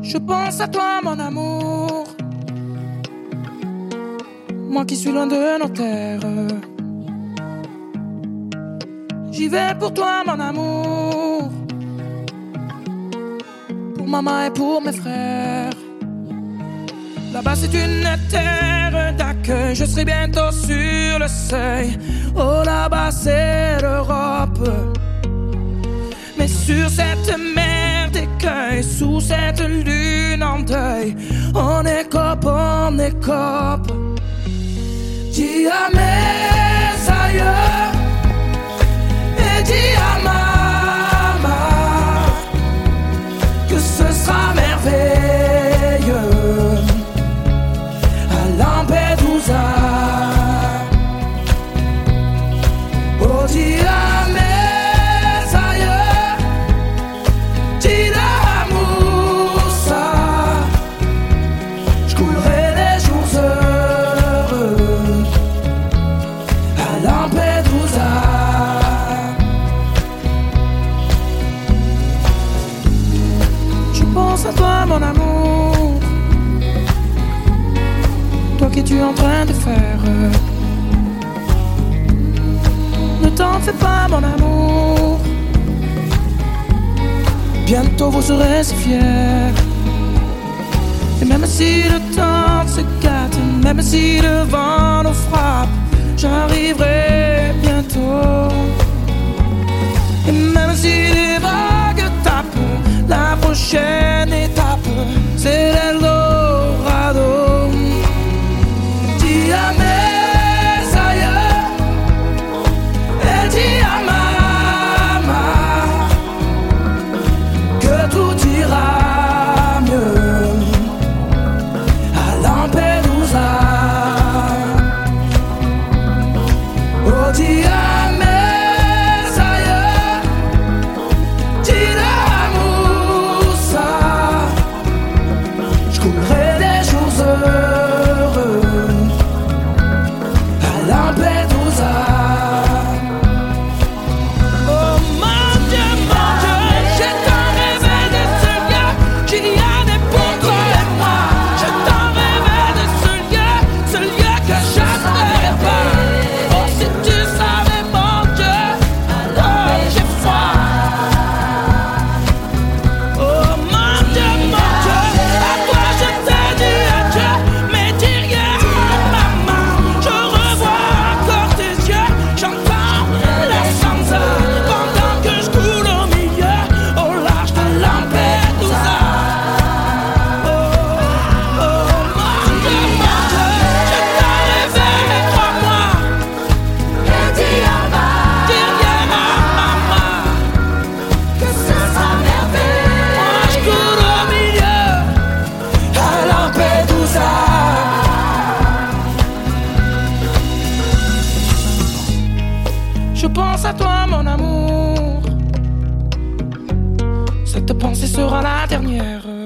Je pense à toi, mon amour. Moi qui suis loin de nos terres. J'y vais pour toi, mon amour. Pour maman et pour mes frères. Là-bas c'est une terre d'accueil. Je serai bientôt sur le seuil. Oh, là-bas c'est l'Europe. Mais sur cette mer d'écueil, sous cette lune en deuil, on écope, on écope. Dis à mes aïeux et dis à maman que ce sera merveilleux à Lampedusa. Oh, dis à mes aïeux, dis à Moussa, je coulerai les jours heureux à Lampedusa. Je pense à toi, mon amour. Toi qu'es-tu en train de faire? Ne t'en fais pas, mon amour. Bientôt vous serez si fiers. Et même si le temps se gâte, même si le vent nous frappe, j'arriverai bientôt. Et même si les vagues tapent, la prochaine étape, c'est l'Eldorado. Dis à mes aïeux et dis à maman que tout ira mieux à Lampedusa. Oh, dis à mes aïeux, dis à Moussa, je coulerai les jours heureux à Lampedusa. Oh mon Dieu, j'ai tant rêvé de ce lieu. J'y allais pour toi et moi. J'ai tant rêvé de ce lieu que j'attendrai pas. Oh, si tu savais, mon Dieu, oh, j'ai froid. Oh mon Dieu, à toi je te dis adieu. Mais dis rien à maman, je revois encore tes yeux. J'entends la sansa pendant que je coule au milieu, au large de Lampedusa. Oh, mon Dieu, je t'en rêvé, mais crois-moi. Et dis rien à maman que ce sera merveilleux. Moi je coule au milieu à Lampedusa. Je pense à toi, mon amour. Cette pensée sera la dernière.